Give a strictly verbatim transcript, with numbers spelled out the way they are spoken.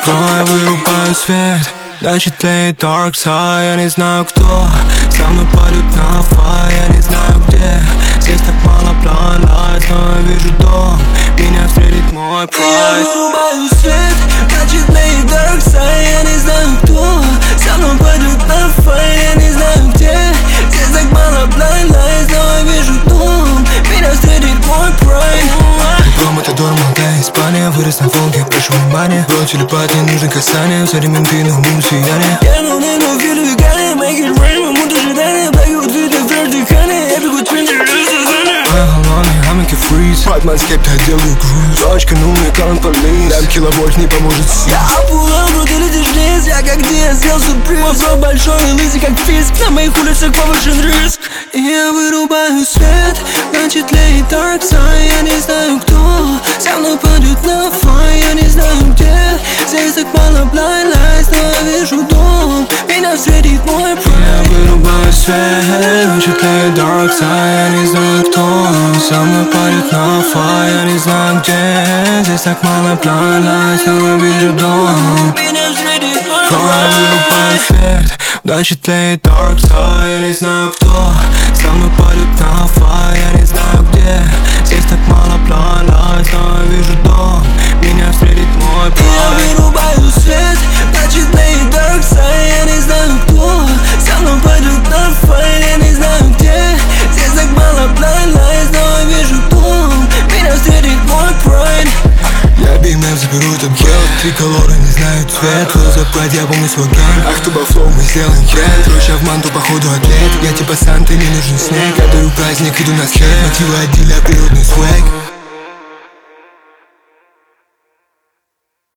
открой, вырубаю свет. Значит тлеет dark side. Я не знаю кто со мной пойдет на фай. Я не знаю где. Здесь так мало blind lights, но я вижу дом. Меня встретит мой прайд. Я вырубаю свет. Значит тлеет dark side. Я не знаю кто со мной пойдет на фай. Я не знаю где. Здесь так мало blind lights, но я вижу дом. Меня встретит мой прайд. Матадор, молодая Испания. Вырос на Волге, прошу внимания. Бро, телепат, не нужно касание. Взяли менты на уму сияние. Я ну не ну фил вегане. Make it rain, мы муд ожидания. Бегают виды вверх дыхание. Я бегу твинтер, I make it freeze. Под маскеп, я делаю груз. Точка, ну мне count police. Дам киловольт, не поможет сис. Я опулал, бро, ты летишь вниз. Я как Диас, сделал сюрприз. Мой бро большой и лысый, как фиск. На моих улицах повышен риск. И я вырубаю свет. Значит тлеет dark side. Я не знаю кто со мной пойдет на фай. Я не знаю где. Здесь так мало blind lights, но я вижу дом. Меня встретит мой прайд. Я вырубаю свет. Значит тлеет dark side. Я не знаю кто со мной пойдет на фай. Я не знаю где. Здесь так мало blind lights, но я вижу дом. Меня встретит мой Я прайд. вырубаю свет. Значит тлеет dark side. Я не знаю кто со мной пойдет на фай. Я не знаю где. Здесь так мало blind lights, но я вижу дом. Меня встретит мой прайд. Я вырубаю свет. Значит тлеет dark side. Я не знаю кто со мной пойдет на фай. Я не знаю где. Здесь так мало blind lights, но я вижу дом. Меня встретит мой прайд. Я би эм эф заберу этот гелд. Три колоры, не знаю цвет. Кто заплатит, я помню свой гэнг. Ах, туба флоу, мы сделаем хит. Троща в манту, походу атлет. Я типа Санта, не нужен снег. Я даю праздник, иду на след. Мотивы отделя, природный свэг.